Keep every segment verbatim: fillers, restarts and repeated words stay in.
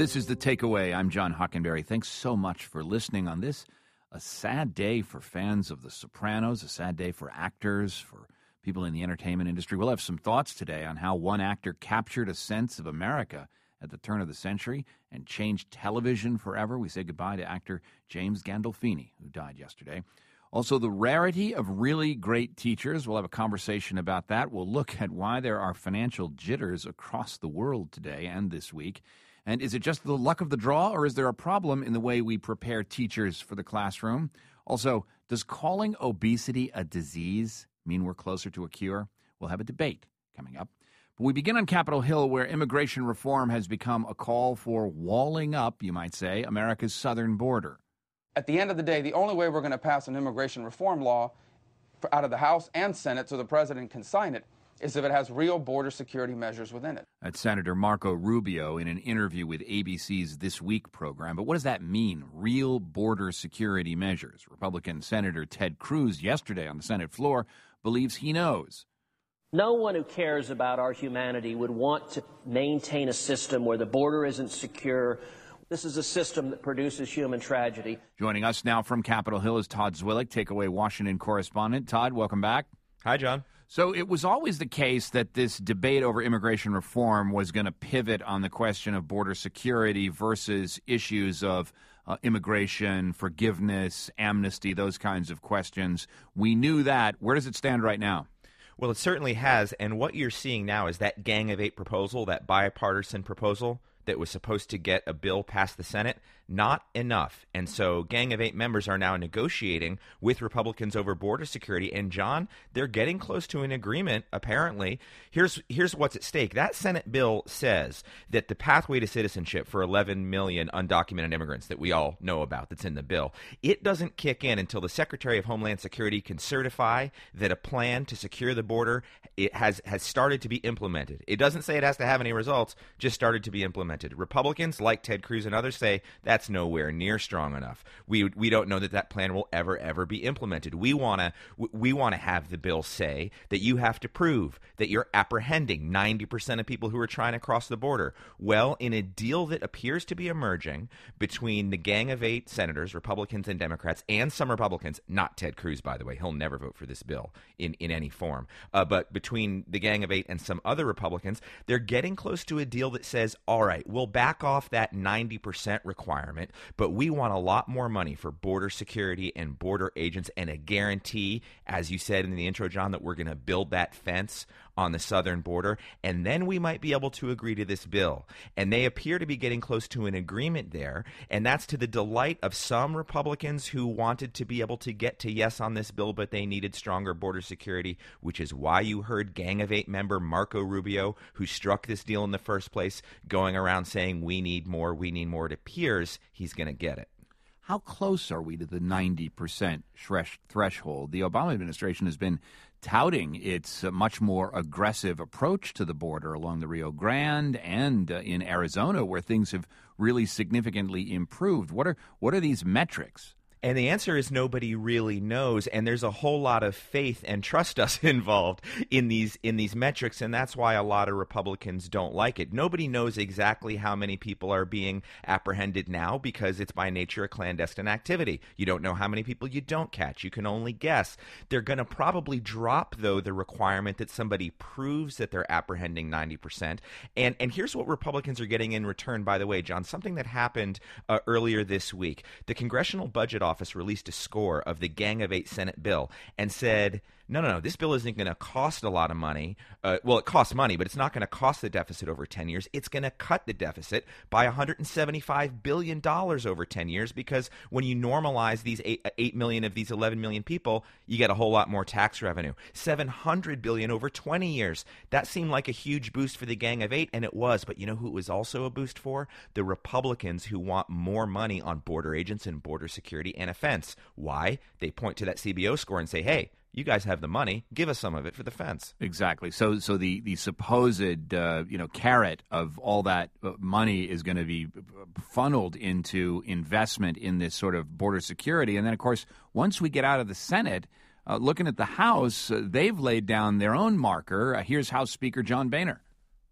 This is The Takeaway. I'm John Hockenberry. Thanks so much for listening on this, a sad day for fans of The Sopranos, a sad day for actors, for people in the entertainment industry. We'll have some thoughts today on how one actor captured a sense of America at the turn of the century and changed television forever. We say goodbye to actor James Gandolfini, who died yesterday. Also, the rarity of really great teachers. We'll have a conversation about that. We'll look at why there are financial jitters across the world today and this week. And is it just the luck of the draw, or is there a problem in the way we prepare teachers for the classroom? Also, does calling obesity a disease mean we're closer to a cure? We'll have a debate coming up. But we begin on Capitol Hill, where immigration reform has become a call for walling up, you might say, America's southern border. At the end of the day, the only way we're going to pass an immigration reform law for, out of the House and Senate so the president can sign it is if it has real border security measures within it. That's Senator Marco Rubio in an interview with A B C's This Week program. But what does that mean, real border security measures? Republican Senator Ted Cruz yesterday on the Senate floor believes he knows. No one who cares about our humanity would want to maintain a system where the border isn't secure. This is a system that produces human tragedy. Joining us now from Capitol Hill is Todd Zwillich, Takeaway Washington correspondent. Todd, welcome back. Hi, John. So it was always the case that this debate over immigration reform was going to pivot on the question of border security versus issues of uh, immigration, forgiveness, amnesty, those kinds of questions. We knew that. Where does it stand right now? Well, it certainly has, and what you're seeing now is that Gang of Eight proposal, that bipartisan proposal that was supposed to get a bill past the Senate, not enough. And so Gang of Eight members are now negotiating with Republicans over border security. And, John, they're getting close to an agreement, apparently. Here's here's what's at stake. That Senate bill says that the pathway to citizenship for eleven million undocumented immigrants that we all know about that's in the bill, it doesn't kick in until the Secretary of Homeland Security can certify that a plan to secure the border it has, has started to be implemented. It doesn't say it has to have any results, just started to be implemented. Republicans, like Ted Cruz and others, say that's nowhere near strong enough. We we don't know that that plan will ever, ever be implemented. We want to we want to have the bill say that you have to prove that you're apprehending ninety percent of people who are trying to cross the border. Well, in a deal that appears to be emerging between the Gang of Eight senators, Republicans and Democrats, and some Republicans, not Ted Cruz, by the way, he'll never vote for this bill in, in any form, uh, but between the Gang of Eight and some other Republicans, they're getting close to a deal that says, all right, we'll back off that ninety percent requirement, but we want a lot more money for border security and border agents and a guarantee, as you said in the intro, John, that we're going to build that fence on the southern border, and then we might be able to agree to this bill. And they appear to be getting close to an agreement there, and that's to the delight of some Republicans who wanted to be able to get to yes on this bill, but they needed stronger border security, which is why you heard Gang of Eight member Marco Rubio, who struck this deal in the first place, going around saying, we need more, we need more. It appears he's going to get it. How close are we to the ninety percent threshold? The Obama administration has been touting its uh, much more aggressive approach to the border along the Rio Grande and uh, in Arizona, where things have really significantly improved. What are what are these metrics? And the answer is nobody really knows, and there's a whole lot of faith and trust us involved in these in these metrics, and that's why a lot of Republicans don't like it. Nobody knows exactly how many people are being apprehended now because it's by nature a clandestine activity. You don't know how many people you don't catch. You can only guess. They're going to probably drop, though, the requirement that somebody proves that they're apprehending ninety percent. And, and here's what Republicans are getting in return, by the way, John, something that happened uh, earlier this week. The Congressional Budget Office Office released a score of the Gang of Eight Senate bill and said, no, no, no, this bill isn't going to cost a lot of money. Uh, well, it costs money, but it's not going to cost the deficit over ten years. It's going to cut the deficit by one hundred seventy-five billion dollars over ten years because when you normalize these eight, eight million of these eleven million people, you get a whole lot more tax revenue. seven hundred billion dollars over twenty years. That seemed like a huge boost for the Gang of Eight, and it was. But you know who it was also a boost for? The Republicans who want more money on border agents and border security and offense. Why? They point to that C B O score and say, hey, you guys have the money. Give us some of it for the fence. Exactly. So, so the the supposed uh, you know carrot of all that money is going to be funneled into investment in this sort of border security, and then of course once we get out of the Senate, uh, looking at the House, uh, they've laid down their own marker. Uh, here's House Speaker John Boehner.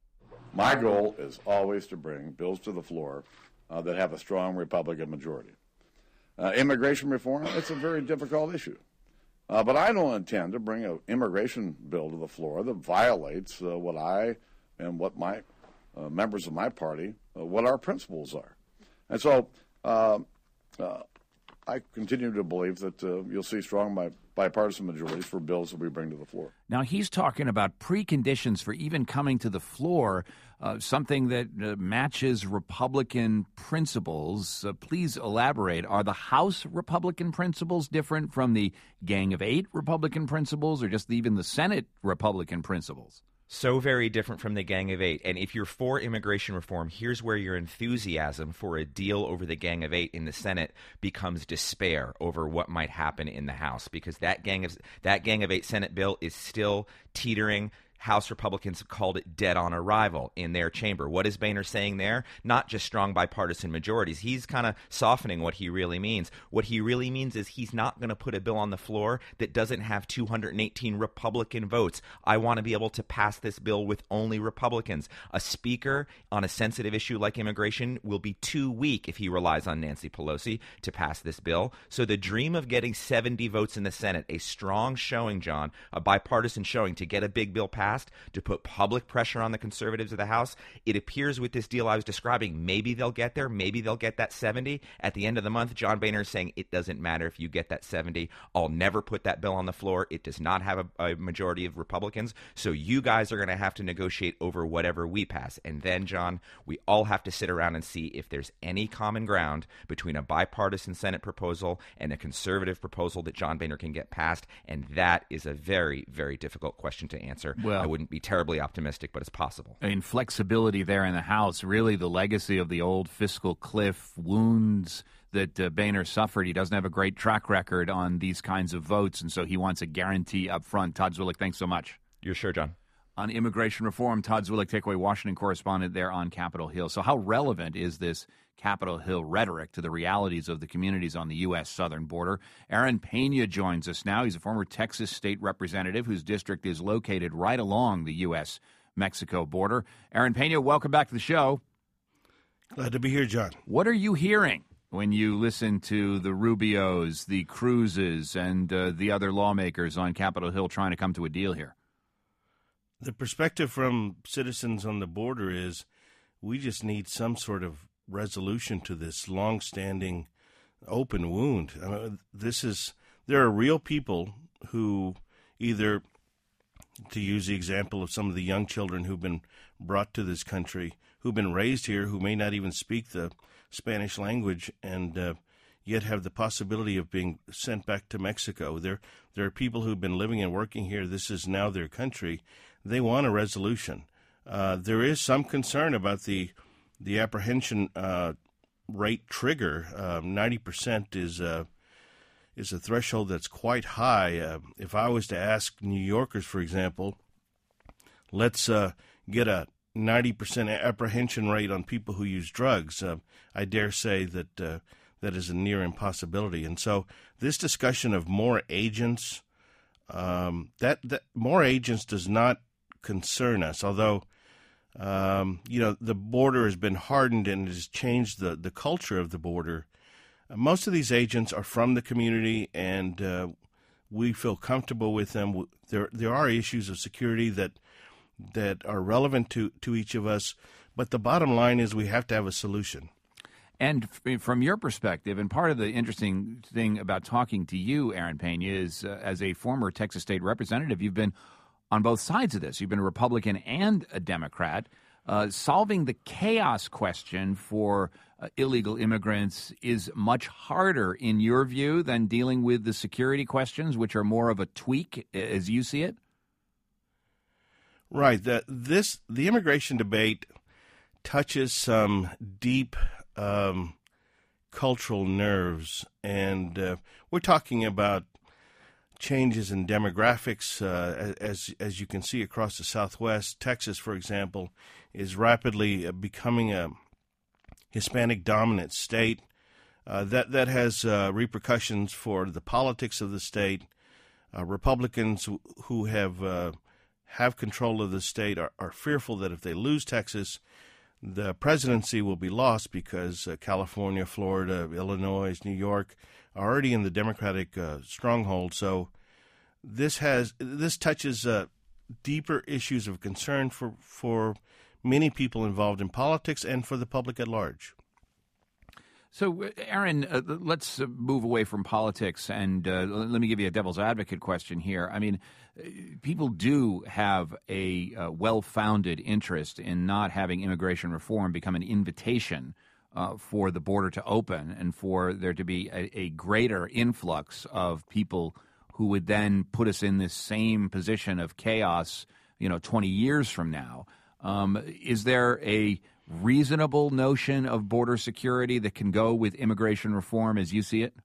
My goal is always to bring bills to the floor uh, that have a strong Republican majority. Uh, immigration reform, it's a very difficult issue. Uh, but I don't intend to bring an immigration bill to the floor that violates uh, what I and what my uh, members of my party, uh, what our principles are. And so uh, uh, I continue to believe that uh, you'll see strong bi- bipartisan majorities for bills that we bring to the floor. Now, he's talking about preconditions for even coming to the floor, uh, something that uh, matches Republican principles. Uh, please elaborate. Are the House Republican principles different from the Gang of Eight Republican principles, or just even the Senate Republican principles? So very different from the Gang of Eight. And if you're for immigration reform, here's where your enthusiasm for a deal over the Gang of Eight in the Senate becomes despair over what might happen in the House, because that Gang of that Gang of Eight Senate bill is still teetering. House Republicans have called it dead on arrival in their chamber. What is Boehner saying there? Not just strong bipartisan majorities. He's kind of softening what he really means. What he really means is he's not going to put a bill on the floor that doesn't have two hundred eighteen Republican votes. I want to be able to pass this bill with only Republicans. A speaker on a sensitive issue like immigration will be too weak if he relies on Nancy Pelosi to pass this bill. So the dream of getting seventy votes in the Senate, a strong showing, John, a bipartisan showing to get a big bill passed, to put public pressure on the conservatives of the House. It appears with this deal I was describing, maybe they'll get there, maybe they'll get that seventy. At the end of the month, John Boehner is saying it doesn't matter if you get that seventy. I'll never put that bill on the floor. It does not have a, a majority of Republicans, so you guys are going to have to negotiate over whatever we pass. And then, John, we all have to sit around and see if there's any common ground between a bipartisan Senate proposal and a conservative proposal that John Boehner can get passed, and that is a very, very difficult question to answer. Well, I wouldn't be terribly optimistic, but it's possible. Inflexibility there in the House, really the legacy of the old fiscal cliff, wounds that uh, Boehner suffered. He doesn't have a great track record on these kinds of votes, and so he wants a guarantee up front. Todd Zwillich, thanks so much. You're sure, John. On immigration reform, Todd Zwillich, Takeaway Washington correspondent there on Capitol Hill. So how relevant is this Capitol Hill rhetoric to the realities of the communities on the U S southern border? Aaron Pena joins us now. He's a former Texas state representative whose district is located right along the U S Mexico border. Aaron Pena, welcome back to the show. Glad to be here, John. What are you hearing when you listen to the Rubios, the Cruzes, and uh, the other lawmakers on Capitol Hill trying to come to a deal here? The perspective from citizens on the border is we just need some sort of resolution to this long-standing open wound. I mean, this is there are real people who either, to use the example of some of the young children who've been brought to this country, who've been raised here, who may not even speak the Spanish language, and uh, yet have the possibility of being sent back to Mexico. There, there are people who've been living and working here. This is now their country. They want a resolution. Uh, there is some concern about the the apprehension uh, rate trigger. Um, ninety percent is uh, is a threshold that's quite high. Uh, if I was to ask New Yorkers, for example, let's uh, get a ninety percent apprehension rate on people who use drugs, uh, I dare say that uh, that is a near impossibility. And so this discussion of more agents, um, that, that more agents does not concern us, although um, you know the border has been hardened and it has changed the, the culture of the border. Uh, most of these agents are from the community, and uh, we feel comfortable with them. There there are issues of security that that are relevant to, to each of us, but the bottom line is we have to have a solution. And f- from your perspective, and part of the interesting thing about talking to you, Aaron Pena, is uh, as a former Texas state representative, you've been on both sides of this. You've been a Republican and a Democrat. Uh, solving the chaos question for uh, illegal immigrants is much harder, in your view, than dealing with the security questions, which are more of a tweak, as you see it? Right. The, this the immigration debate touches some deep um, cultural nerves, and uh, we're talking about changes in demographics, uh, as as you can see across the Southwest. Texas, for example, is rapidly becoming a Hispanic-dominant state. Uh, that that has uh, repercussions for the politics of the state. Uh, Republicans who have uh, have control of the state are, are fearful that if they lose Texas, the presidency will be lost because uh, California, Florida, Illinois, New York are already in the Democratic uh, stronghold. So this has this touches uh, deeper issues of concern for for many people involved in politics and for the public at large. So, Aaron, uh, let's uh, move away from politics, and uh, let me give you a devil's advocate question here. I mean, people do have a uh, well-founded interest in not having immigration reform become an invitation uh, for the border to open and for there to be a, a greater influx of people who would then put us in this same position of chaos, you know, twenty years from now. Um, is there a reasonable notion of border security that can go with immigration reform as you see it?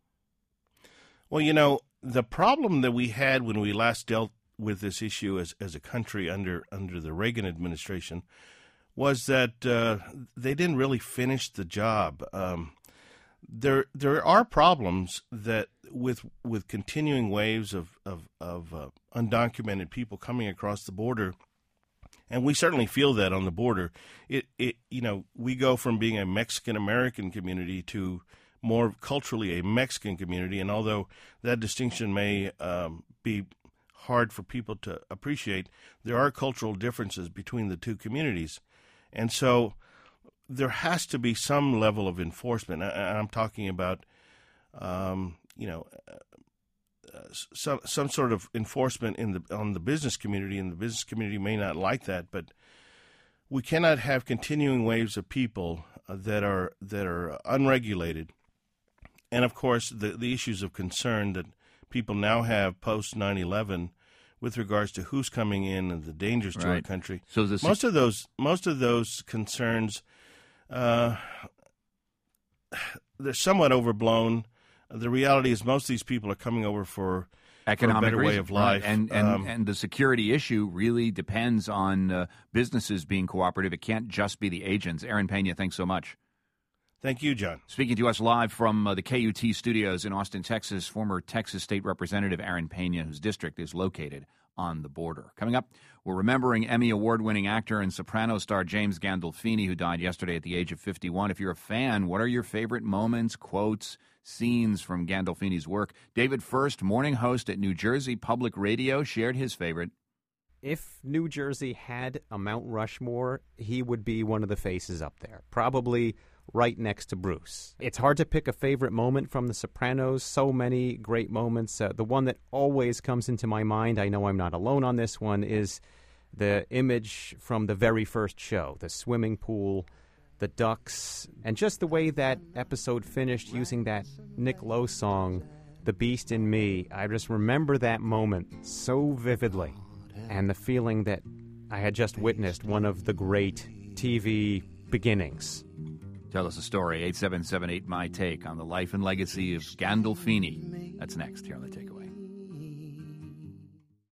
Well, you know, the problem that we had when we last dealt with this issue as, as a country under under the Reagan administration was that uh, they didn't really finish the job. Um, there there are problems that with with continuing waves of, of, of uh, undocumented people coming across the border. And we certainly feel that on the border. It, it, you know, we go from being a Mexican-American community to more culturally a Mexican community. And although that distinction may um, be hard for people to appreciate, there are cultural differences between the two communities. And so there has to be some level of enforcement. I, I'm talking about, um, you know, Uh, some some sort of enforcement in the on the business community, and the business community may not like that, but we cannot have continuing waves of people uh, that are that are unregulated, and of course the the issues of concern that people now have post nine eleven with regards to who's coming in and the dangers to right. our country. So this most of those most of those concerns, uh, they're somewhat overblown. The reality is most of these people are coming over for, economic for a better reason, way of life. Right. And, and, um, and the security issue really depends on uh, businesses being cooperative. It can't just be the agents. Aaron Pena, thanks so much. Thank you, John. Speaking to us live from uh, the K U T studios in Austin, Texas, former Texas State Representative Aaron Pena, whose district is located on the border. Coming up, we're remembering Emmy Award-winning actor and soprano star James Gandolfini, who died yesterday at the age of fifty-one. If you're a fan, what are your favorite moments, quotes, scenes from Gandolfini's work? David First, morning host at New Jersey Public Radio, shared his favorite. If New Jersey had a Mount Rushmore, he would be one of the faces up there, probably right next to Bruce. It's hard to pick a favorite moment from The Sopranos. So many great moments. Uh, the one that always comes into my mind, I know I'm not alone on this one, is the image from the very first show, the swimming pool, the ducks, and just the way that episode finished using that Nick Lowe song, The Beast in Me. I just remember that moment so vividly, and the feeling that I had just witnessed one of the great T V beginnings. Tell us a story, eight seven seven eight, my take on the life and legacy of Gandolfini. That's next here on The Takeaway.